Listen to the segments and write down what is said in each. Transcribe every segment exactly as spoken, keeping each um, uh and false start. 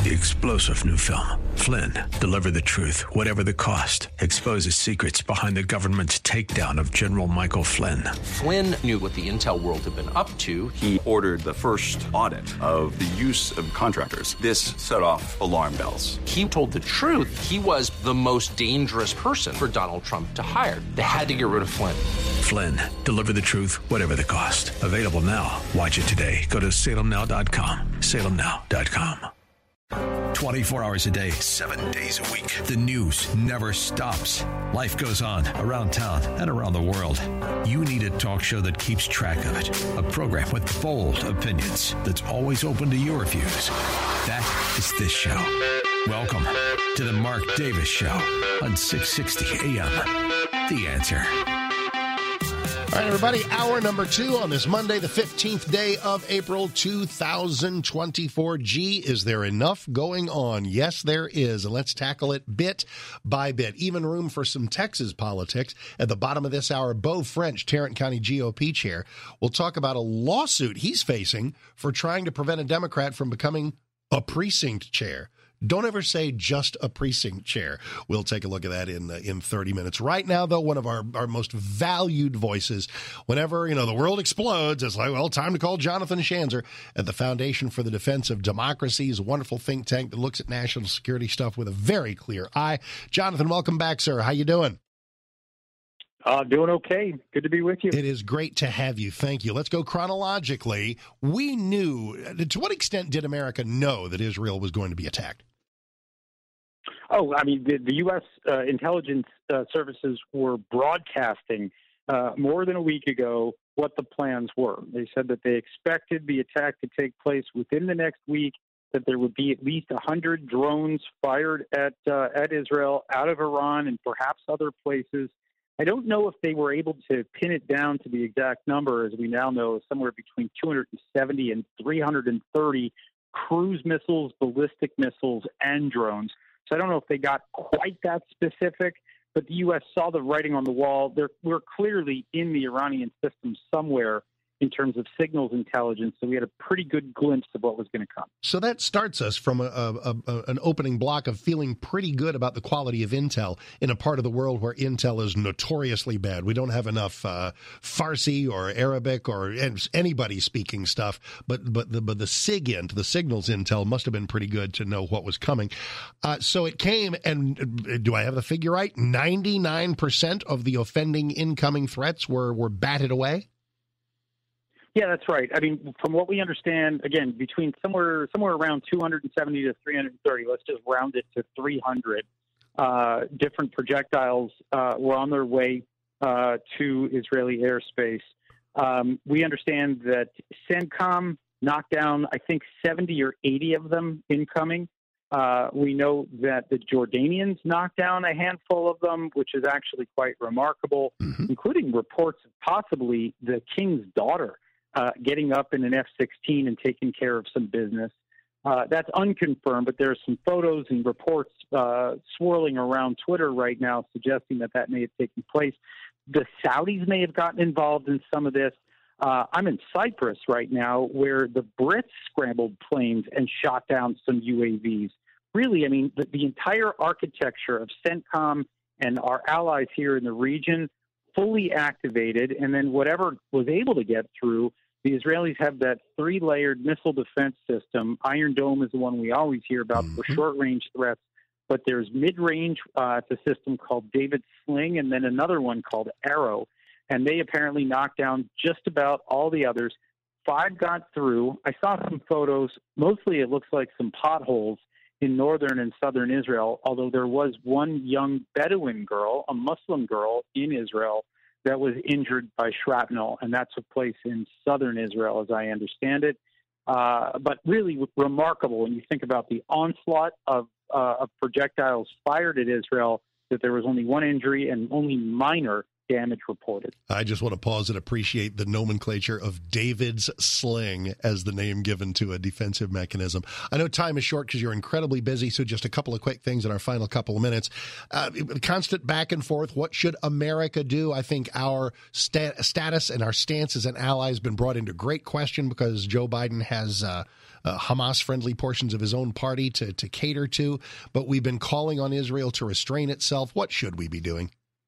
The explosive new film, Flynn, deliver the truth, whatever the cost, exposes secrets behind the government's takedown of General Michael Flynn. Flynn knew what the intel world had been up to. He ordered the first audit of the use of contractors. This set off alarm bells. He told the truth. He was the most dangerous person for Donald Trump to hire. They had to get rid of Flynn. Flynn, deliver the truth, whatever the cost. Available now. Watch it today. Go to salem now dot com. salem now dot com. twenty-four hours a day, seven days a week. The news never stops. Life goes on around town and around the world. You need a talk show that keeps track of it. A program with bold opinions that's always open to your views. That is this show. Welcome to the Mark Davis Show on six sixty A M. The Answer. All right, everybody, hour number two on this Monday, the fifteenth day of April, two thousand twenty-four. Gee, is there enough going on? Yes, there is. And let's tackle it bit by bit. Even room for some Texas politics. At the bottom of this hour, Beau French, Tarrant County G O P chair, will talk about a lawsuit he's facing for trying to prevent a Democrat from becoming a precinct chair. Don't ever say just a precinct chair. We'll take a look at that in uh, in thirty minutes. Right now, though, one of our, our most valued voices, whenever, you know, the world explodes, it's like, well, time to call Jonathan Schanzer at the Foundation for the Defense of Democracy. He's a wonderful think tank that looks at national security stuff with a very clear eye. Jonathan, welcome back, sir. How you doing? Uh, doing okay. Good to be with you. It is great to have you. Thank you. Let's go chronologically. We knew, to what extent did America know that Israel was going to be attacked? Oh, I mean, the, the U S uh, intelligence uh, services were broadcasting uh, more than a week ago what the plans were. They said that they expected the attack to take place within the next week, that there would be at least one hundred drones fired at uh, at Israel out of Iran and perhaps other places. I don't know if they were able to pin it down to the exact number, as we now know, somewhere between two hundred seventy and three hundred thirty cruise missiles, ballistic missiles, and drones. So I don't know if they got quite that specific, but the U S saw the writing on the wall. They're, we're clearly in the Iranian system somewhere in terms of signals intelligence, so we had a pretty good glimpse of what was going to come. So that starts us from a, a, a, an opening block of feeling pretty good about the quality of intel in a part of the world where intel is notoriously bad. We don't have enough uh, Farsi or Arabic or anybody speaking stuff, but but the, but the SIGINT, the signals intel, must have been pretty good to know what was coming. Uh, so it came, and do I have the figure right? ninety-nine percent of the offending incoming threats were, were batted away? Yeah, that's right. I mean, from what we understand, again, between somewhere somewhere around two hundred seventy to three hundred thirty, let's just round it to three hundred, uh, different projectiles uh, were on their way uh, to Israeli airspace. Um, we understand that CENTCOM knocked down, I think, seventy or eighty of them incoming. Uh, we know that the Jordanians knocked down a handful of them, which is actually quite remarkable, mm-hmm. including reports of possibly the king's daughter Uh, getting up in an F sixteen and taking care of some business. Uh, that's unconfirmed, but there's some photos and reports uh, swirling around Twitter right now suggesting that that may have taken place. The Saudis may have gotten involved in some of this. Uh, I'm in Cyprus right now, where the Brits scrambled planes and shot down some U A Vs. Really, I mean, the, the entire architecture of CENTCOM and our allies here in the region fully activated, and then whatever was able to get through, the Israelis have that three-layered missile defense system. Iron Dome is the one we always hear about mm-hmm. for short-range threats, but there's mid-range. Uh, it's a system called David Sling, and then another one called Arrow, and they apparently knocked down just about all the others. Five got through. I saw some photos. Mostly it looks like some potholes in northern and southern Israel, although there was one young Bedouin girl, a Muslim girl in Israel, that was injured by shrapnel, and that took place in southern Israel, as I understand it. Uh, but really remarkable when you think about the onslaught of, uh, of projectiles fired at Israel, that there was only one injury and only minor damage reported. I just want to pause and appreciate the nomenclature of David's sling as the name given to a defensive mechanism. I know time is short because you're incredibly busy, so just a couple of quick things in our final couple of minutes. Uh, constant back and forth. What should America do? I think our sta- status and our stance as an ally has been brought into great question because Joe Biden has uh, uh, Hamas-friendly portions of his own party to, to cater to, but we've been calling on Israel to restrain itself. What should we be doing?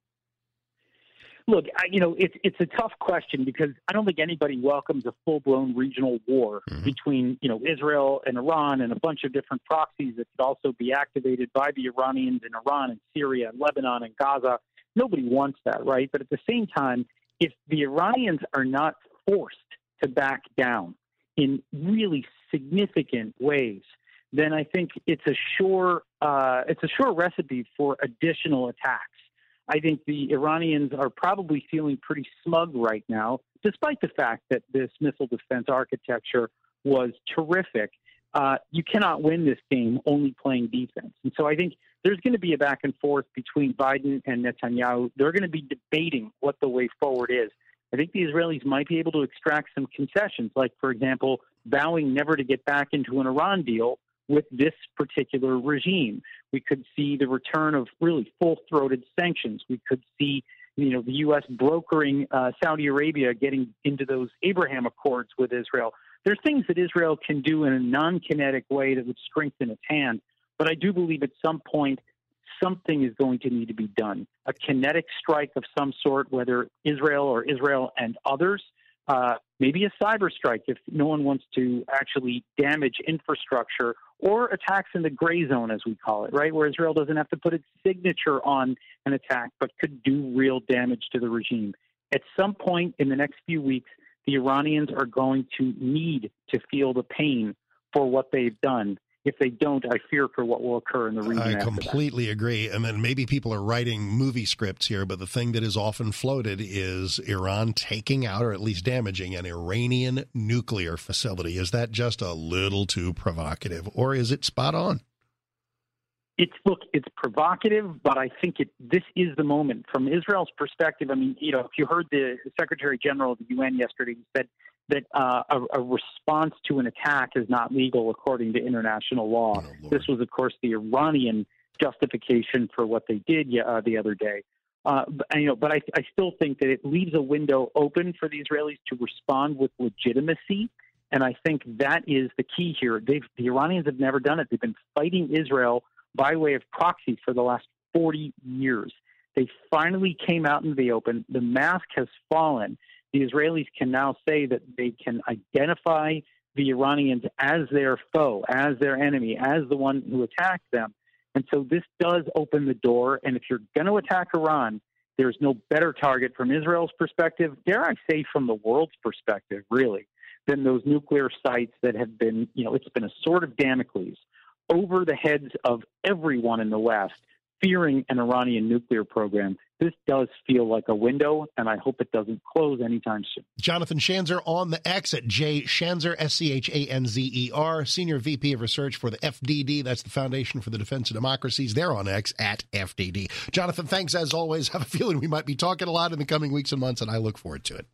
Look, I, you know, it's it's a tough question because I don't think anybody welcomes a full-blown regional war mm-hmm. between, you know, Israel and Iran and a bunch of different proxies that could also be activated by the Iranians in Iran and Syria and Lebanon and Gaza. Nobody wants that, right? But at the same time, if the Iranians are not forced to back down in really significant ways, then I think it's a sure uh, it's a sure recipe for additional attacks. I think the Iranians are probably feeling pretty smug right now, despite the fact that this missile defense architecture was terrific. Uh, you cannot win this game only playing defense. And so I think there's going to be a back and forth between Biden and Netanyahu. They're going to be debating what the way forward is. I think the Israelis might be able to extract some concessions, like, for example, vowing never to get back into an Iran deal with this particular regime. We could see the return of really full-throated sanctions. We could see, you know, the U S brokering uh, Saudi Arabia getting into those Abraham Accords with Israel. There's things that Israel can do in a non-kinetic way that would strengthen its hand. But I do believe at some point something is going to need to be done. A kinetic strike of some sort, whether Israel or Israel and others, uh, maybe a cyber strike if no one wants to actually damage infrastructure, or attacks in the gray zone, as we call it, right, where Israel doesn't have to put its signature on an attack but could do real damage to the regime. At some point in the next few weeks, the Iranians are going to need to feel the pain for what they've done. If they don't, I fear for what will occur in the region. I completely agree. And then maybe people are writing movie scripts here, but the thing that is often floated is Iran taking out or at least damaging an Iranian nuclear facility. Is that just a little too provocative, or is it spot on? It's look, it's provocative, but I think it. This is the moment from Israel's perspective. I mean, you know, if you heard the Secretary General of the U N yesterday, he said that uh, a, a response to an attack is not legal according to international law. Oh, this was, of course, the Iranian justification for what they did uh, the other day. Uh, but, you know, but I, I still think that it leaves a window open for the Israelis to respond with legitimacy, and I think that is the key here. They've, the Iranians have never done it. They've been fighting Israel by way of proxy for the last forty years. They finally came out into the open. The mask has fallen. The Israelis can now say that they can identify the Iranians as their foe, as their enemy, as the one who attacked them. And so this does open the door. And if you're going to attack Iran, there's no better target from Israel's perspective, dare I say from the world's perspective, really, than those nuclear sites that have been, you know, it's been a sword of Damocles over the heads of everyone in the West, fearing an Iranian nuclear program. This does feel like a window, and I hope it doesn't close anytime soon. Jonathan Schanzer on the X at J Schanzer, S C H A N Z E R, Senior V P of Research for the F D D. That's the Foundation for the Defense of Democracies. They're on X at F D D. Jonathan, thanks as always. I have a feeling we might be talking a lot in the coming weeks and months, and I look forward to it.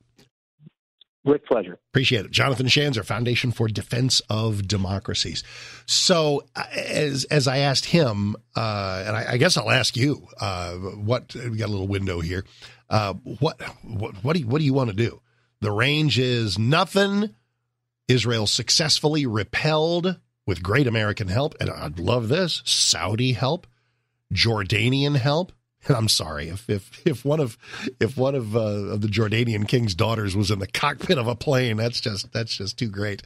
With pleasure. Appreciate it. Jonathan Schanzer, Foundation for Defense of Democracies. So as as I asked him, uh, and I, I guess I'll ask you, uh, what we got a little window here. Uh, what what what do you, what do you want to do? The range is nothing. Israel successfully repelled with great American help, and I'd love this, Saudi help, Jordanian help. And I'm sorry if if if one of if one of, uh, of the Jordanian king's daughters was in the cockpit of a plane, that's just that's just too great.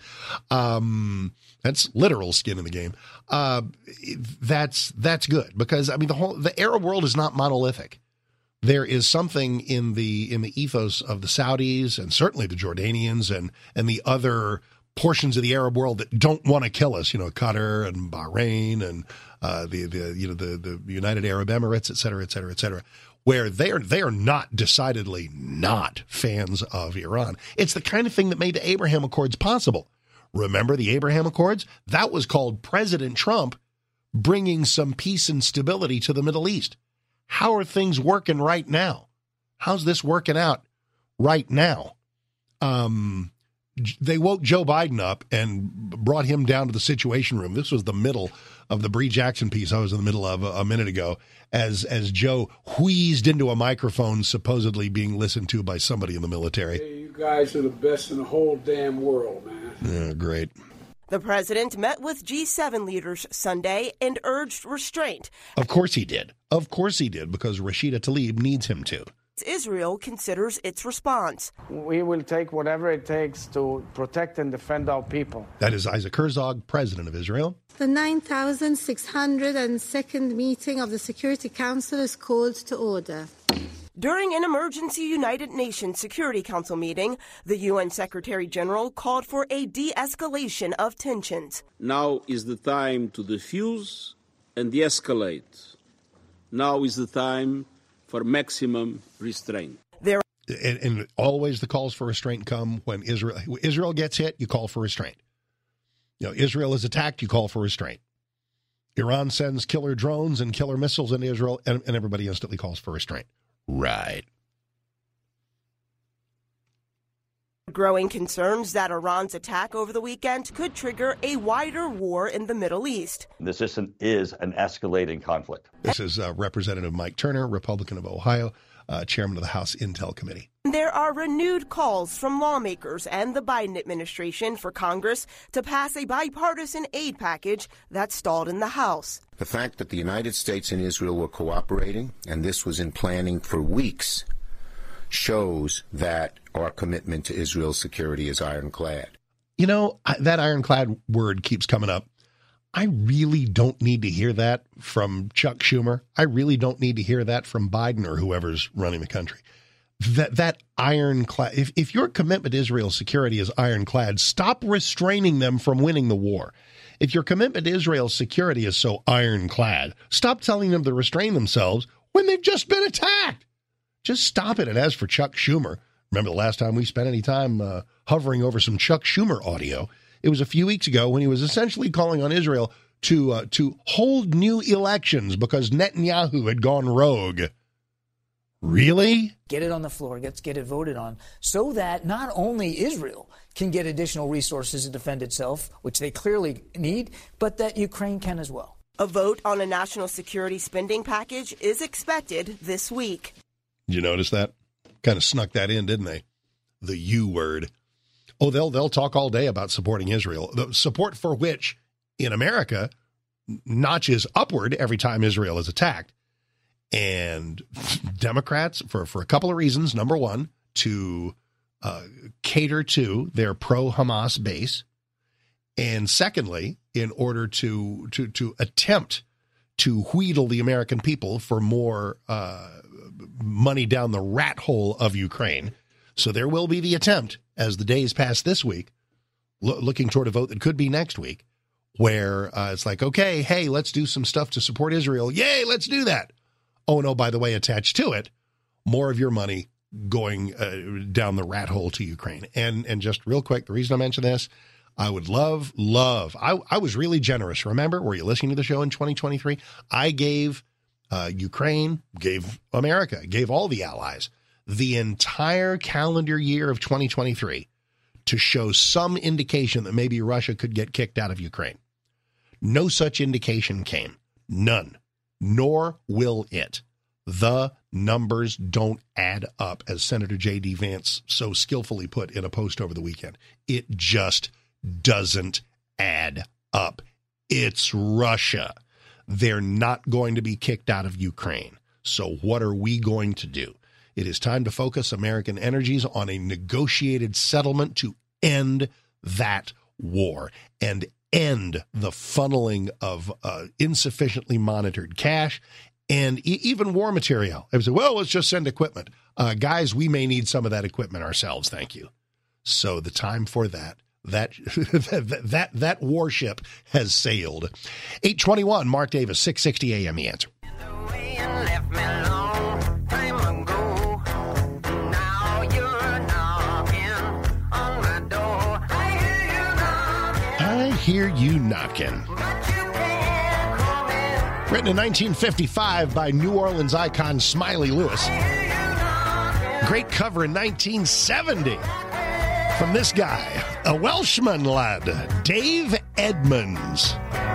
Um, that's literal skin in the game. Uh, that's that's good because I mean the whole the Arab world is not monolithic. There is something in the in the ethos of the Saudis and certainly the Jordanians and and the other portions of the Arab world that don't want to kill us, you know, Qatar and Bahrain and uh, the, the, you know, the, the United Arab Emirates, et cetera, et cetera, et cetera, where they are, they are not decidedly not fans of Iran. It's the kind of thing that made the Abraham Accords possible. Remember the Abraham Accords? That was called President Trump bringing some peace and stability to the Middle East. How are things working right now? how's this working out right now? Um, they woke Joe Biden up and brought him down to the Situation Room. This was the middle of the Bree Jackson piece I was in the middle of a, a minute ago, as as Joe wheezed into a microphone supposedly being listened to by somebody in the military. Hey, you guys are the best in the whole damn world, man. Yeah, great. The president met with G seven leaders Sunday and urged restraint. Of course he did. Of course he did, because Rashida Tlaib needs him to. Israel considers its response. We will take whatever it takes to protect and defend our people. That is Isaac Herzog, president of Israel. The nine thousand six hundred second meeting of the Security Council is called to order. During an emergency United Nations Security Council meeting, the U N Secretary General called for a de-escalation of tensions. Now is the time to defuse and de-escalate. Now is the time for maximum restraint. There and, and always the calls for restraint come when Israel Israel gets hit, you call for restraint. You know, Israel is attacked, you call for restraint. Iran sends killer drones and killer missiles into Israel, and, and everybody instantly calls for restraint. Right. Growing concerns that Iran's attack over the weekend could trigger a wider war in the Middle East. This isn't, is an escalating conflict. This is uh, Representative Mike Turner, Republican of Ohio, uh, chairman of the House Intel Committee. There are renewed calls from lawmakers and the Biden administration for Congress to pass a bipartisan aid package that stalled in the House. The fact that the United States and Israel were cooperating, and this was in planning for weeks, shows that our commitment to Israel's security is ironclad. You know, that ironclad word keeps coming up. I really don't need to hear that from Chuck Schumer. I really don't need to hear that from Biden or whoever's running the country. That that ironclad, if, if your commitment to Israel's security is ironclad, stop restraining them from winning the war. If your commitment to Israel's security is so ironclad, stop telling them to restrain themselves when they've just been attacked. Just stop it. And as for Chuck Schumer, remember the last time we spent any time uh, hovering over some Chuck Schumer audio? It was a few weeks ago when he was essentially calling on Israel to uh, to hold new elections because Netanyahu had gone rogue. Really? Get it on the floor. Let's get it voted on so that not only Israel can get additional resources to defend itself, which they clearly need, but that Ukraine can as well. A vote on a national security spending package is expected this week. Did you notice that? Kind of snuck that in, didn't they? The U word. Oh, they'll they'll talk all day about supporting Israel, the support for which in America notches upward every time Israel is attacked. And Democrats, for, for a couple of reasons. Number one, to uh, cater to their pro-Hamas base. And secondly, in order to to to attempt to wheedle the American people for more uh, money down the rat hole of Ukraine. So there will be the attempt, as the days pass this week, lo- looking toward a vote that could be next week, where uh, it's like, okay, hey, let's do some stuff to support Israel. Yay, let's do that. Oh, no, by the way, attached to it, more of your money going uh, down the rat hole to Ukraine. And and just real quick, the reason I mention this, I would love, love, I, I was really generous. Remember, were you listening to the show in twenty twenty-three? I gave uh, Ukraine, gave America, gave all the allies the entire calendar year of twenty twenty-three to show some indication that maybe Russia could get kicked out of Ukraine. No such indication came. None. Nor will it. The numbers don't add up, as Senator J D. Vance so skillfully put in a post over the weekend. It just doesn't add up. It's Russia. They're not going to be kicked out of Ukraine. So what are we going to do? It is time to focus American energies on a negotiated settlement to end that war and end the funneling of uh, insufficiently monitored cash and e- even war material. I would say, well, let's just send equipment. Uh, guys, we may need some of that equipment ourselves. Thank you. So the time for that, that, that, that, that warship has sailed. eight twenty-one, Mark Davis, six sixty A M, The Answer. I hear you knocking. Written in nineteen fifty-five by New Orleans icon Smiley Lewis. Great cover in nineteen seventy from this guy, a Welshman lad, Dave Edmunds.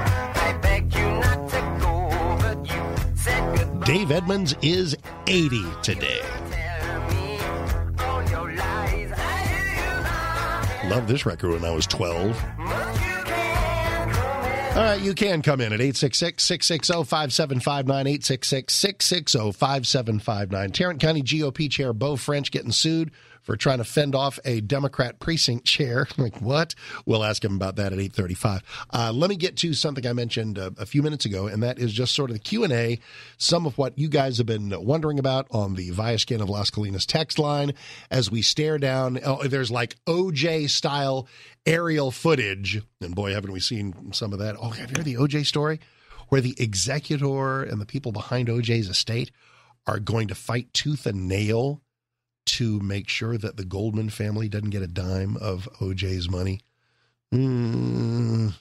Dave Edmunds is eighty today. Loved this record when I was twelve. All right, you can come in at eight six six, six six zero, five seven five nine, eight six six, six six zero, five seven five nine. Tarrant County G O P Chair Beau French getting sued for trying to fend off a Democrat precinct chair. Like, what? We'll ask him about that at eight thirty-five. Uh, let me get to something I mentioned uh, a few minutes ago, and that is just sort of the Q and A, some of what you guys have been wondering about on the Viaskin of Las Colinas text line as we stare down. Oh, there's like O J-style aerial footage, and boy, haven't we seen some of that. Oh, have you heard the O J story? Where the executor and the people behind O J's estate are going to fight tooth and nail to make sure that the Goldman family doesn't get a dime of O J's money. Mm.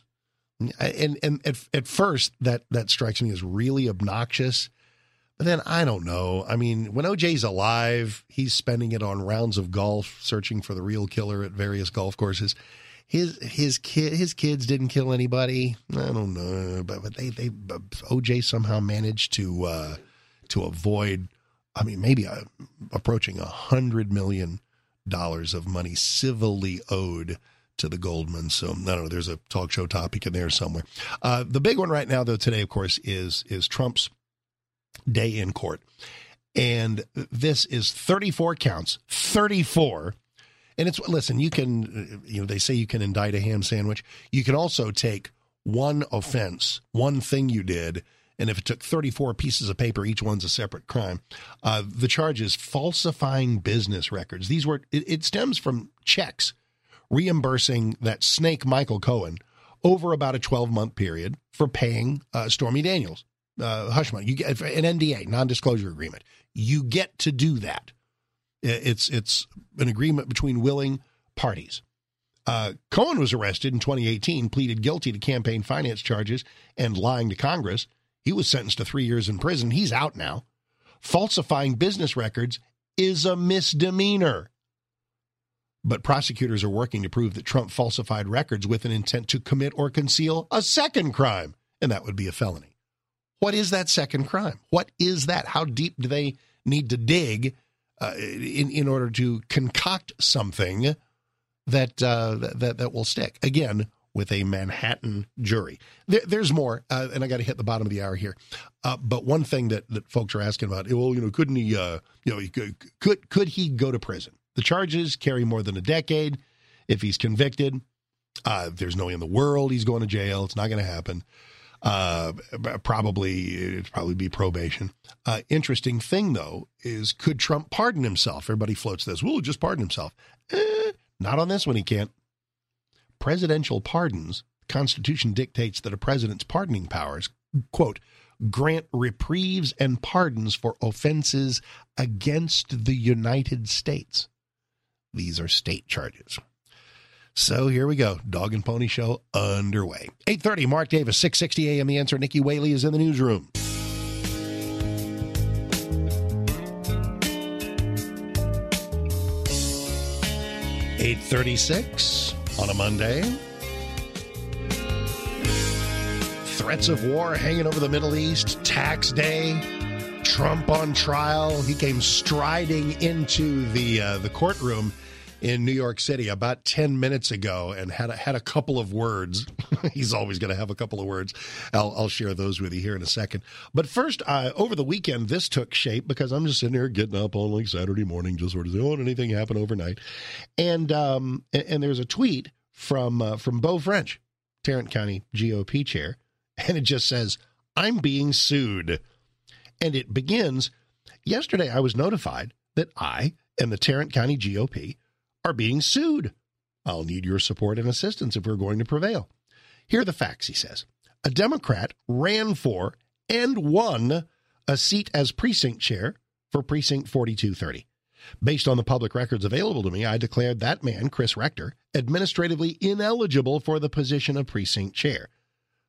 And and at, at first, that, that strikes me as really obnoxious. But then, I don't know. I mean, when O J's alive, he's spending it on rounds of golf, searching for the real killer at various golf courses. His his kid his kids didn't kill anybody. I don't know, but but they they O J somehow managed to uh, to avoid. I mean, maybe uh, approaching a hundred million dollars of money civilly owed to the Goldmans. So I don't know. There's a talk show topic in there somewhere. Uh, the big one right now, though, today, of course, is is Trump's day in court, and this is thirty-four counts, thirty-four. And it's, listen, you can, you know, they say you can indict a ham sandwich. You can also take one offense, one thing you did, and if it took thirty-four pieces of paper, each one's a separate crime. Uh, the charge is falsifying business records. These were, it, it stems from checks reimbursing that snake Michael Cohen over about a twelve-month period for paying uh, Stormy Daniels. Uh, hush money. You get an N D A, non-disclosure agreement. You get to do that. It's it's an agreement between willing parties. Uh, Cohen was arrested in twenty eighteen, pleaded guilty to campaign finance charges and lying to Congress. He was sentenced to three years in prison. He's out now. Falsifying business records is a misdemeanor. But prosecutors are working to prove that Trump falsified records with an intent to commit or conceal a second crime, and that would be a felony. What is that second crime? What is that? How deep do they need to dig Uh, in, in order to concoct something that, uh, that that will stick? Again, with a Manhattan jury. There, there's more, uh, and I got to hit the bottom of the hour here. Uh, but one thing that, that folks are asking about, well, you know, couldn't he, uh, you know, he could, could could he go to prison? The charges carry more than a decade. If he's convicted, uh, there's no way in the world he's going to jail. It's not going to happen. Uh, probably, it'd probably be probation. Uh, interesting thing, though, is could Trump pardon himself? Everybody floats this. Well, just pardon himself. Eh, not on this one, he can't. Presidential pardons, the Constitution dictates that a president's pardoning powers, quote, grant reprieves and pardons for offenses against the United States. These are state charges. So here we go. Dog and Pony Show underway. eight thirty, Mark Davis, six sixty A M. The Answer. Nikki Whaley is in the newsroom. eight thirty-six on a Monday. Threats of war hanging over the Middle East. Tax day. Trump on trial. He came striding into the uh, the courtroom in New York City about ten minutes ago and had a, had a couple of words. He's always going to have a couple of words. I'll, I'll share those with you here in a second. But first, uh, over the weekend, this took shape because I'm just sitting here getting up on like Saturday morning, just sort of saying, oh, did anything happen overnight? And um, and, and there's a tweet from uh, from Beau French, Tarrant County G O P chair, and it just says, I'm being sued. And it begins, yesterday I was notified that I and the Tarrant County G O P are being sued. I'll need your support and assistance if we're going to prevail. Here are the facts, he says. A Democrat ran for and won a seat as precinct chair for Precinct forty-two thirty. Based on the public records available to me, I declared that man, Chris Rector, administratively ineligible for the position of precinct chair.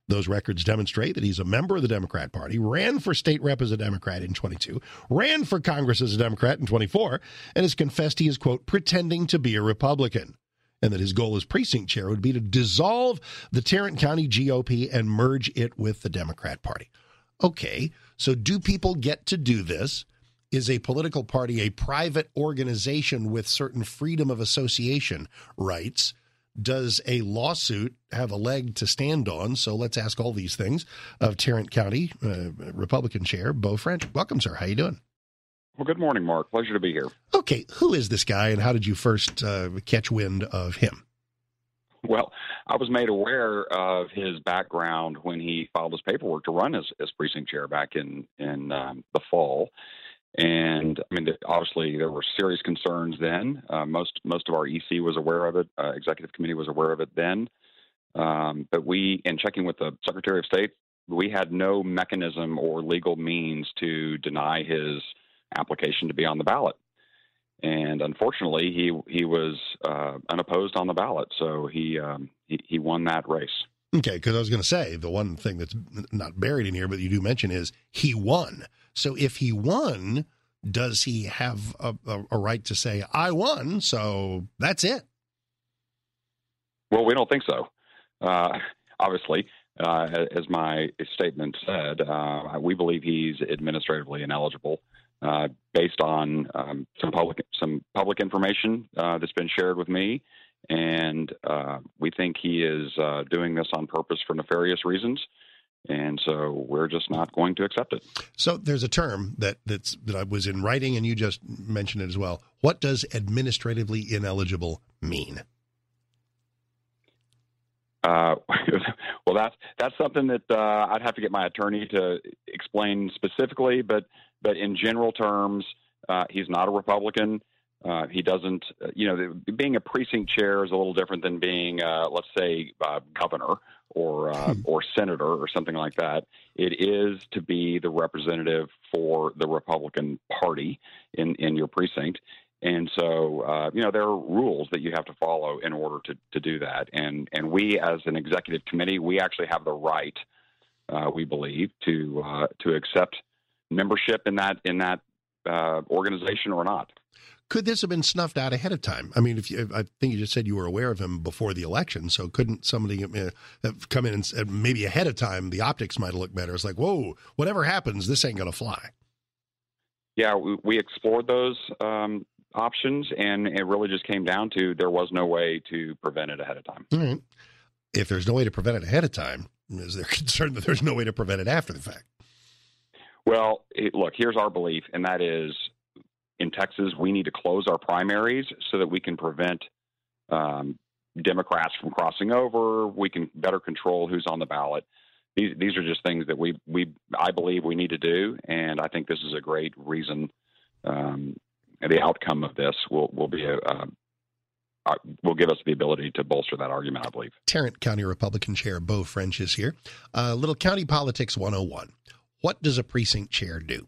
Those records demonstrate that he's a member of the Democrat Party, ran for state rep as a Democrat in twenty-two, ran for Congress as a Democrat in twenty-four, and has confessed he is, quote, pretending to be a Republican, and that his goal as precinct chair would be to dissolve the Tarrant County G O P and merge it with the Democrat Party. Okay, so do people get to do this? Is a political party a private organization with certain freedom of association rights? Does a lawsuit have a leg to stand on? So let's ask all these things of Tarrant County uh, Republican Chair Beau French. Welcome, sir. How you doing? Well, good morning, Mark. Pleasure to be here. Okay, who is this guy, and how did you first uh, catch wind of him? Well, I was made aware of his background when he filed his paperwork to run as, as precinct chair back in in um, the fall. And I mean, obviously, there were serious concerns then. Uh, most most of our E C was aware of it. Uh, executive committee was aware of it then. Um, but we, in checking with the Secretary of State, we had no mechanism or legal means to deny his application to be on the ballot. And unfortunately, he he was uh, unopposed on the ballot, so he, um, he he won that race. Okay, because I was going to say the one thing that's not buried in here, but you do mention is he won. So if he won, does he have a, a, a right to say, I won, so that's it? Well, we don't think so. Uh, obviously, uh, as my statement said, uh, we believe he's administratively ineligible uh, based on um, some public some public information uh, that's been shared with me. And uh, we think he is uh, doing this on purpose for nefarious reasons. And so we're just not going to accept it. So there's a term that that's, that I was in writing, and you just mentioned it as well. What does administratively ineligible mean? Uh, well, that's that's something that uh, I'd have to get my attorney to explain specifically. But but in general terms, uh, he's not a Republican. Uh, he doesn't, uh, you know, being a precinct chair is a little different than being, uh, let's say, uh, governor or uh, or senator or something like that. It is to be the representative for the Republican Party in, in your precinct. And so, uh, you know, there are rules that you have to follow in order to, to do that. And and we, as an executive committee, we actually have the right, uh, we believe, to uh, to accept membership in that in that uh, organization or not. Could this have been snuffed out ahead of time? I mean, if you, I think you just said you were aware of him before the election, so couldn't somebody uh, have come in and said maybe ahead of time the optics might have looked better? It's like, whoa, whatever happens, this ain't going to fly. Yeah, we, we explored those um, options, and it really just came down to there was no way to prevent it ahead of time. All right. If there's no way to prevent it ahead of time, is there concern that there's no way to prevent it after the fact? Well, it, look, here's our belief, and that is, in Texas, we need to close our primaries so that we can prevent um, Democrats from crossing over. We can better control who's on the ballot. These these are just things that we we I believe we need to do, and I think this is a great reason. Um, the outcome of this will will be a uh, uh, will give us the ability to bolster that argument, I believe. Tarrant County Republican Chair Beau French is here. Uh, little County Politics one oh one. What does a precinct chair do?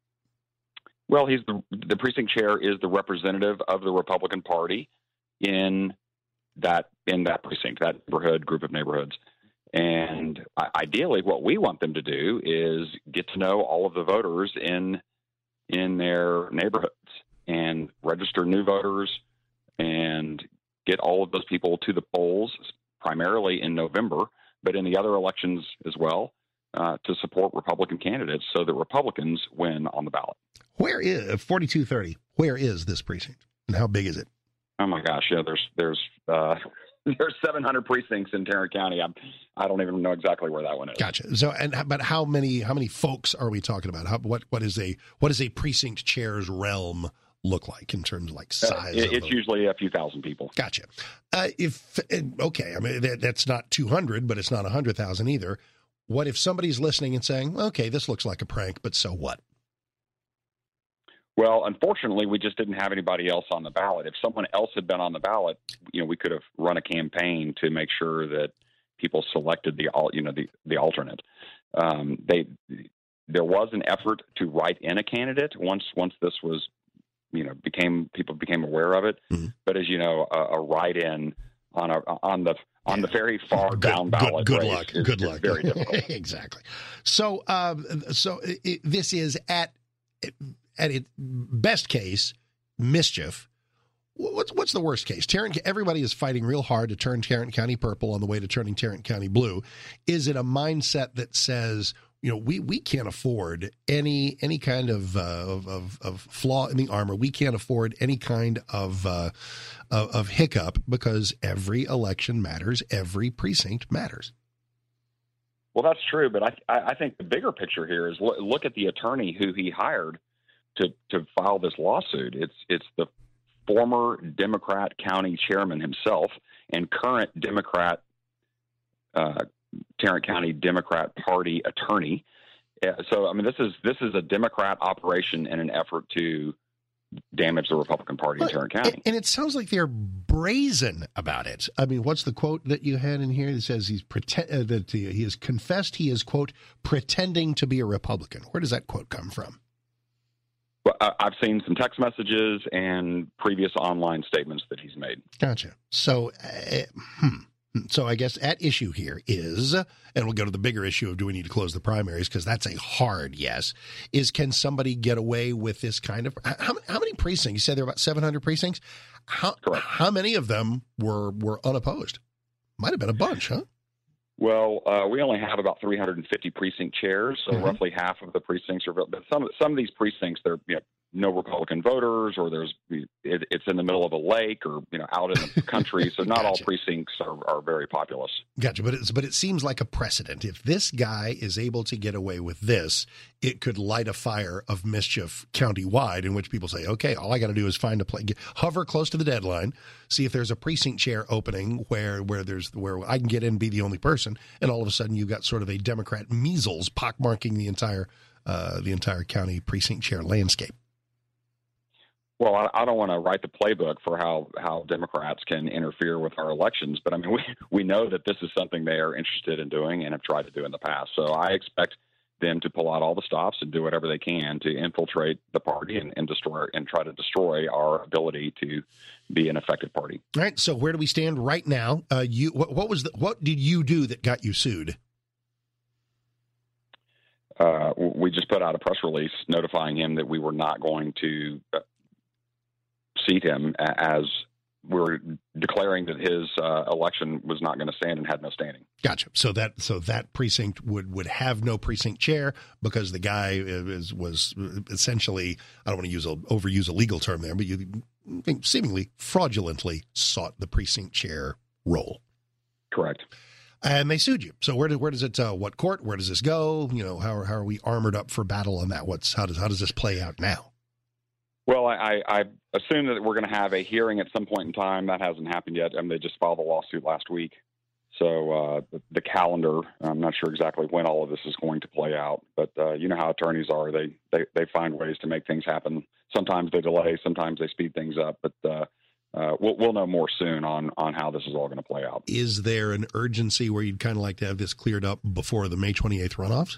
Well, he's the, the precinct chair is the representative of the Republican Party in that in that precinct, that neighborhood, group of neighborhoods. And ideally, what we want them to do is get to know all of the voters in in their neighborhoods and register new voters and get all of those people to the polls, primarily in November, but in the other elections as well, uh, to support Republican candidates so that Republicans win on the ballot. Where is forty-two thirty? Where is this precinct, and how big is it? Oh my gosh, yeah, there's there's uh, there's seven hundred precincts in Tarrant County. I'm, I don't even know exactly where that one is. Gotcha. So, and but how many how many folks are we talking about? How, what what is a what is a precinct chair's realm look like in terms of like size? Uh, it, of it's a, usually a few thousand people. Gotcha. Uh, if okay, I mean that, that's not two hundred, but it's not a hundred thousand either. What if somebody's listening and saying, "Okay, this looks like a prank, but so what?" Well, unfortunately, we just didn't have anybody else on the ballot. If someone else had been on the ballot, you know, we could have run a campaign to make sure that people selected the, you know, the, the alternate. Um, they, there was an effort to write in a candidate once, once this was, you know, became, people became aware of it. Mm-hmm. But as you know, a, a write-in on a, on the, on the very far good, down ballot. Good, good race luck. is, Good is luck. Very difficult. Exactly. So, um, so it, this is at at its best case mischief. What's what's the worst case? Tarrant, everybody is fighting real hard to turn Tarrant County purple on the way to turning Tarrant County blue. Is it a mindset that says, you know, we, we can't afford any any kind of, uh, of, of of flaw in the armor. We can't afford any kind of, uh, of of hiccup because every election matters. Every precinct matters. Well, that's true, but I I think the bigger picture here is look, look at the attorney who he hired to to file this lawsuit. It's it's the former Democrat county chairman himself and current Democrat uh, Tarrant County Democrat Party attorney. Uh, so, I mean, this is this is a Democrat operation in an effort to damage the Republican Party but, in Tarrant County. And it sounds like they're brazen about it. I mean, what's the quote that you had in here that says he's pretend uh, that he has confessed he is, quote, pretending to be a Republican? Where does that quote come from? Well, I've seen some text messages and previous online statements that he's made. Gotcha. So, uh, hmm. So I guess at issue here is, and we'll go to the bigger issue of do we need to close the primaries, because that's a hard yes, is can somebody get away with this kind of, how, how many precincts? You said there are about seven hundred precincts. How, Correct. How many of them were, were unopposed? Might have been a bunch, huh? Well, uh, we only have about three hundred fifty precinct chairs, so Mm-hmm. roughly half of the precincts are. But some some of these precincts, they're you know, no Republican voters, or there's it, it's in the middle of a lake, or you know out in the country. So not Gotcha. all precincts are, are very populous. Gotcha, but it's but it seems like a precedent. If this guy is able to get away with this, it could light a fire of mischief countywide, in which people say, "Okay, all I got to do is find a place, hover close to the deadline, see if there's a precinct chair opening where where there's where I can get in, and be the only person." And all of a sudden, you've got sort of a Democrat measles pockmarking the entire uh, the entire county precinct chair landscape. Well, I, I don't want to write the playbook for how, how Democrats can interfere with our elections, but I mean, we we know that this is something they are interested in doing and have tried to do in the past. So I expect them to pull out all the stops and do whatever they can to infiltrate the party and, and destroy and try to destroy our ability to be an effective party. All right. So where do we stand right now? Uh, you what, what was the, what did you do that got you sued? Uh, we just put out a press release notifying him that we were not going to uh, seat him, as we were declaring that his uh, election was not going to stand and had no standing. Gotcha. So that so that precinct would, would have no precinct chair because the guy is was essentially, I don't want to use a, overuse a legal term there, but you seemingly fraudulently sought the precinct chair role. Correct. And they sued you. So where does where does it uh, what court? Where does this go? You know, how how are we armored up for battle on that? What's how does how does this play out now? Well, I, I assume that we're going to have a hearing at some point in time. That hasn't happened yet. I mean, they just filed a lawsuit last week. So uh, the, the calendar, I'm not sure exactly when all of this is going to play out. But uh, you know how attorneys are. They, they, they find ways to make things happen. Sometimes they delay. Sometimes they speed things up. But uh, uh, we'll, we'll know more soon on, on how this is all going to play out. Is there an urgency where you'd kind of like to have this cleared up before the May twenty-eighth runoffs?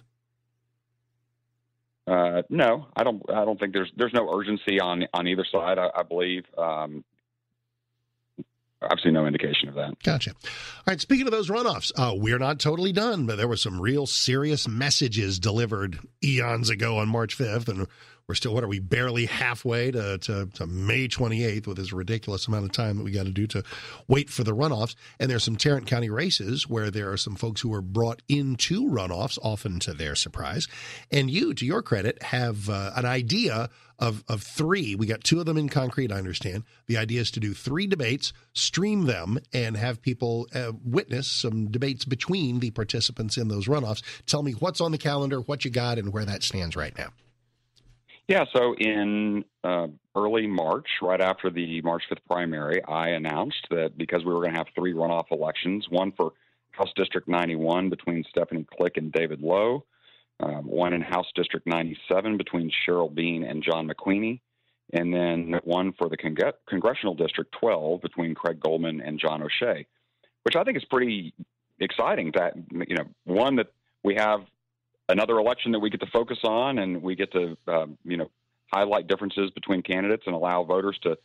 Uh, no, I don't. I don't think there's there's no urgency on on either side. I, I believe. Um, I've seen no indication of that. Gotcha. All right. Speaking of those runoffs, uh, we're not totally done, but there were some real serious messages delivered eons ago on March fifth, and we're still, what are we, barely halfway to, to, to May twenty-eighth with this ridiculous amount of time that we got to do to wait for the runoffs. And there's some Tarrant County races where there are some folks who were brought into runoffs, often to their surprise. And you, to your credit, have uh, an idea of, of three. We got two of them in concrete, I understand. The idea is to do three debates, stream them, and have people uh, witness some debates between the participants in those runoffs. Tell me what's on the calendar, what you got, and where that stands right now. Yeah, so in uh, early March, right after the March fifth primary, I announced that because we were going to have three runoff elections, one for House District ninety-one between Stephanie Click and David Lowe, um, one in House District ninety-seven between Cheryl Bean and John McQueenie, and then one for the Cong- Congressional District twelve between Craig Goldman and John O'Shea, which I think is pretty exciting. That, you know, one, that we have another election that we get to focus on, and we get to, uh, you know, highlight differences between candidates and allow voters to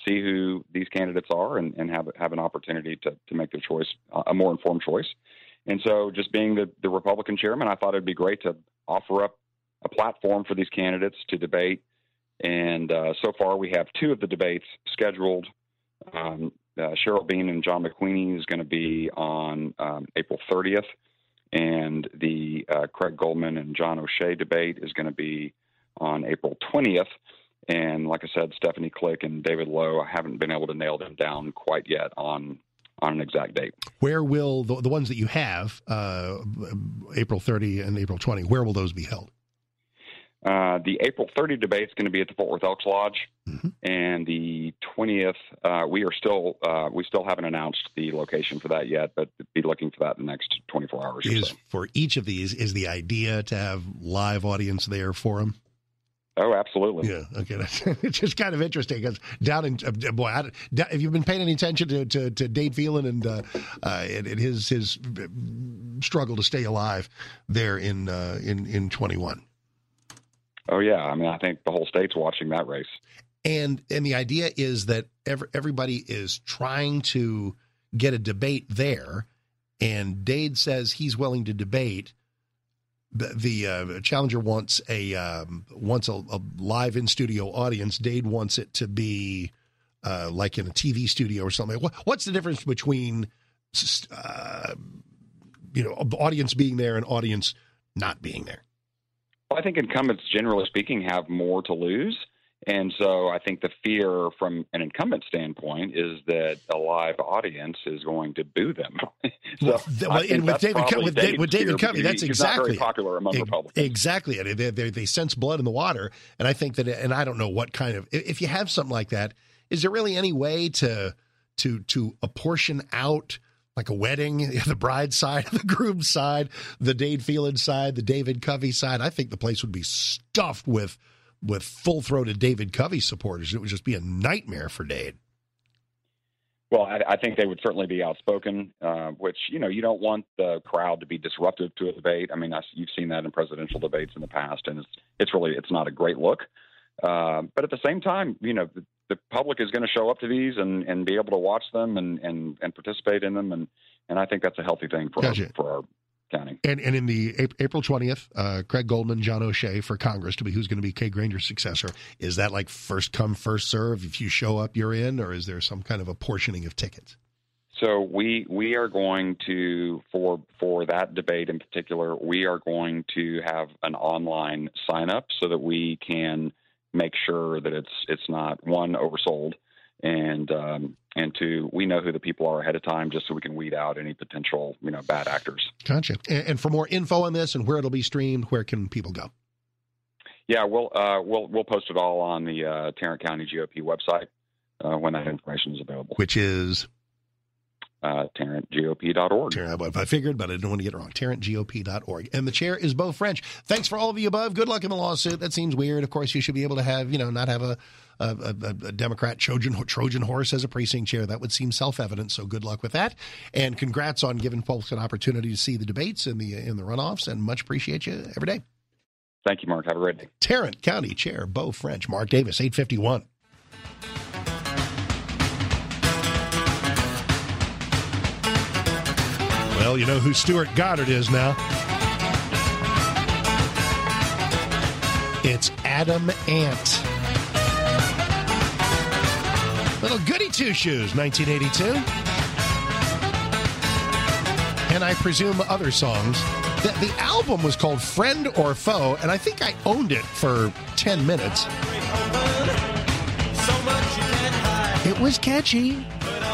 see who these candidates are, and, and have have an opportunity to to make their choice, a more informed choice. And so, just being the, the Republican chairman, I thought it'd be great to offer up a platform for these candidates to debate. And uh, so far, we have two of the debates scheduled. Um, uh, Cheryl Bean and John McQueenie is going to be on um, April thirtieth, and the uh, Craig Goldman and John O'Shea debate is going to be on April twentieth. And like I said, Stephanie Click and David Lowe, I haven't been able to nail them down quite yet on on an exact date. Where will the, the ones that you have, uh, April thirtieth and April twentieth, where will those be held? Uh, the April thirtieth debate is going to be at the Fort Worth Elks Lodge, mm-hmm. and the twentieth, uh, we are still uh, we still haven't announced the location for that yet, but be looking for that in the next twenty-four hours. Is or so. For each of these, is the idea to have live audience there for them? Oh, absolutely. Yeah. Okay. That's, it's just kind of interesting because down in uh, boy, I, down, if you've been paying any attention to to, to Dade Phelan and uh, uh, and, and his his struggle to stay alive there in uh, in in twenty-one. Oh yeah, I mean, I think the whole state's watching that race. And and the idea is that every, everybody is trying to get a debate there, and Dade says he's willing to debate. The, the uh, challenger wants a um, wants a, a live in studio audience. Dade wants it to be uh, like in a T V studio or something. What, what's the difference between uh, you know audience being there and audience not being there? Well, I think incumbents, generally speaking, have more to lose. And so I think the fear from an incumbent standpoint is that a live audience is going to boo them. so well, and with David, with, David, with David Covey, that's exactly not very popular among it, Republicans. Exactly. They, they, they sense blood in the water. And I think that, and I don't know what kind of, if you have something like that, is there really any way to, to, to apportion out like a wedding, the bride's side, the groom's side, the Dade Phelan side, the David Covey side? I think the place would be stuffed with with full-throated David Covey supporters. It would just be a nightmare for Dade. Well, I, I think they would certainly be outspoken, uh, which, you know, you don't want the crowd to be disruptive to a debate. I mean, I, you've seen that in presidential debates in the past, and it's it's really, it's not a great look. Uh, but at the same time, you know, the, the public is going to show up to these and, and be able to watch them and, and, and participate in them. And, and I think that's a healthy thing for, gotcha. our, for our county. And, and in the April twentieth, uh, Craig Goldman, John O'Shea for Congress to be who's going to be Kay Granger's successor. Is that like first come, first serve? If you show up, you're in, or is there some kind of apportioning of tickets? So we we are going to, for for that debate in particular, we are going to have an online sign up so that we can make sure that it's it's not, one, oversold, and um, and two, we know who the people are ahead of time, just so we can weed out any potential, you know, bad actors. Gotcha. And, and for more info on this and where it'll be streamed, where can people go? Yeah, we'll uh, we'll we'll post it all on the uh, Tarrant County G O P website uh, when that information is available. Which is Uh, Tarrant G O P dot org. Tarrant, I figured, but I didn't want to get it wrong. Tarrant G O P dot org. And the chair is Beau French. Thanks for all of the above. Good luck in the lawsuit. That seems weird. Of course, you should be able to have, you know, not have a a, a, a Democrat Trojan, Trojan horse as a precinct chair. That would seem self-evident, so good luck with that. And congrats on giving folks an opportunity to see the debates and the, in the runoffs, and much appreciate you every day. Thank you, Mark. Have a great day. Tarrant County Chair Beau French. Mark Davis, eight fifty-one. Well, you know who Stuart Goddard is now. It's Adam Ant. Little Goody Two Shoes, nineteen eighty-two. And I presume other songs. The, the album was called Friend or Foe, and I think I owned it for ten minutes. It was catchy.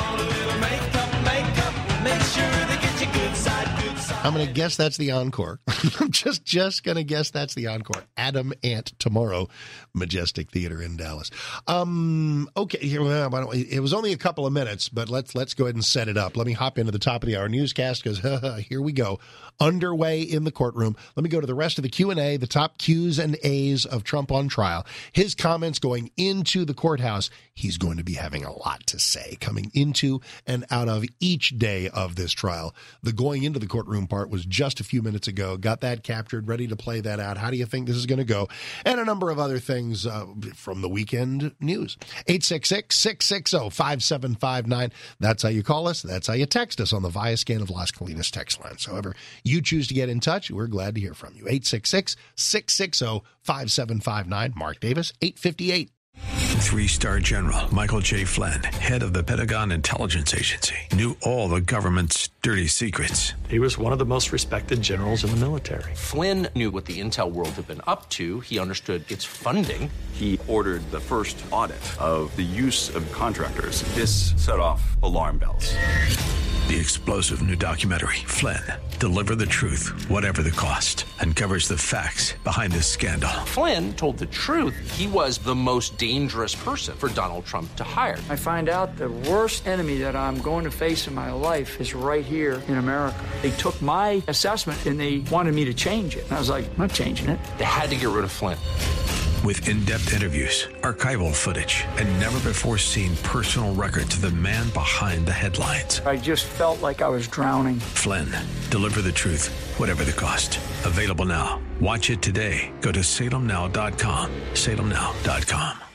I'm going to guess that's the encore. I'm just just going to guess that's the encore. Adam Ant tomorrow, Majestic Theater in Dallas. Um, okay, here, well, it was only a couple of minutes, but let's let's go ahead and set it up. Let me hop into the top of the hour newscast because here we go. Underway in the courtroom. Let me go to the rest of the Q and A, the top Q's and A's of Trump on trial. His comments going into the courthouse. He's going to be having a lot to say coming into and out of each day of this trial. The going into the courtroom part was just a few minutes ago. Got that captured, ready to play that out. How do you think this is going to go? And a number of other things uh, from the weekend news. eight six six, six six zero, five seven five nine. That's how you call us. That's how you text us on the Viascan of Las Colinas text line. So however you choose to get in touch, we're glad to hear from you. eight six six, six six zero, five seven five nine. Mark Davis, eight fifty-eight. Three-star General Michael J. Flynn, head of the Pentagon Intelligence Agency, knew all the government's dirty secrets. He was one of the most respected generals in the military. Flynn knew what the intel world had been up to. He understood its funding. He ordered the first audit of the use of contractors. This set off alarm bells. The explosive new documentary, Flynn, Deliver the Truth, Whatever the Cost, uncovers the facts behind this scandal. Flynn told the truth. He was the most dangerous person for Donald Trump to hire. I find out the worst enemy that I'm going to face in my life is right here in America. They took my assessment and they wanted me to change it. And I was like, I'm not changing it. They had to get rid of Flynn. With in-depth interviews, archival footage, and never-before-seen personal records of the man behind the headlines. I just felt like I was drowning. Flynn, Deliver the Truth, Whatever the Cost. Available now. Watch it today. Go to salem now dot com. salem now dot com.